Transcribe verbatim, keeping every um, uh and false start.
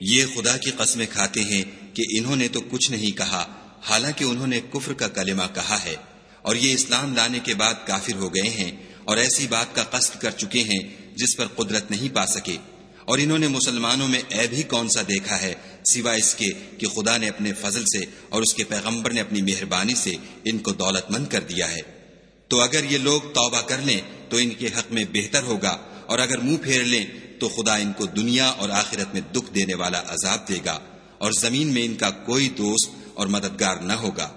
ये खुदा की कस्में खाते हैं कि इन्होंने तो कुछ नहीं कहा, हालांकि उन्होंने कुफ्र का कलिमा कहा है और ये इस्लाम लाने के बाद काफिर हो गए हैं और ऐसी बात का कस्द कर चुके हैं जिस पर कुदरत नहीं पा सके। और इन्होंने मुसलमानों में ऐब ही कौन सा देखा है सिवा इसके कि खुदा ने अपने फजल से और उसके पैगंबर ने अपनी मेहरबानी से इनको दौलतमंद कर दिया है। तो अगर ये लोग तौबा कर लें तो इनके हक में बेहतर होगा, और अगर मुंह फेर लें तो खुदा इनको दुनिया और आखिरत में दुख देने वाला अजाब देगा और जमीन में इनका कोई दोस्त और मददगार न होगा।